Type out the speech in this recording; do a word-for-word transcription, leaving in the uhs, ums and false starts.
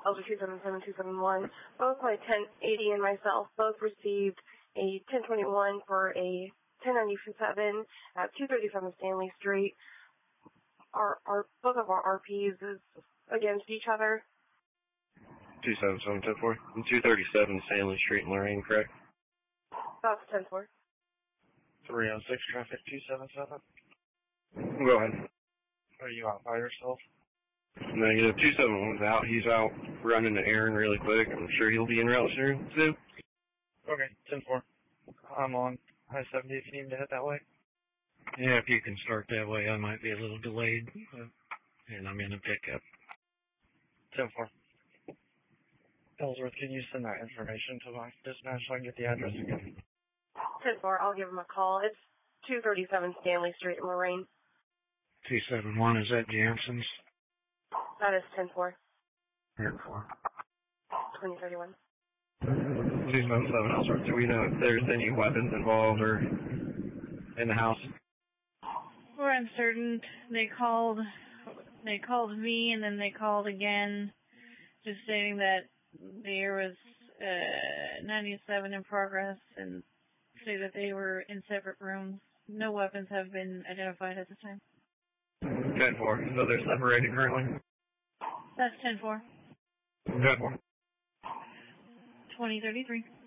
L G two seven seven two seven one. Both my ten eighty and myself both received a ten twenty-one for a ten ninety-seven at two thirty-seven Stanley Street. Our, our, both of our R Ps is against each other. two seven seven ten four. two thirty-seven Stanley Street in Lorraine, correct? That's ten four. three oh six traffic two seven seven. Go ahead. Are you out by yourself? Negative. two seven one's out. He's out running an errand really quick. I'm sure he'll be en route soon. soon. Okay, ten four. I'm on I seventy if you need to head that way. Yeah, if you can start that way, I might be a little delayed. Uh, and I'm in a pickup. ten four. Ellsworth, can you send that information to my dispatch so I can get the address again? ten four, I'll give him a call. It's two thirty-seven Stanley Street in Lorraine. two seven one, is that Jansen's? That is ten four. ten four. twenty thirty-one. two seven seven, Ellsworth. Do we know if there's any weapons involved or in the house? We're uncertain. They called, they called me and then they called again, just stating that there was uh, ninety-seven in progress and say that they were in separate rooms. No weapons have been identified at the time. ten four, so they're separated currently? That's ten four. ten four. twenty thirty-three.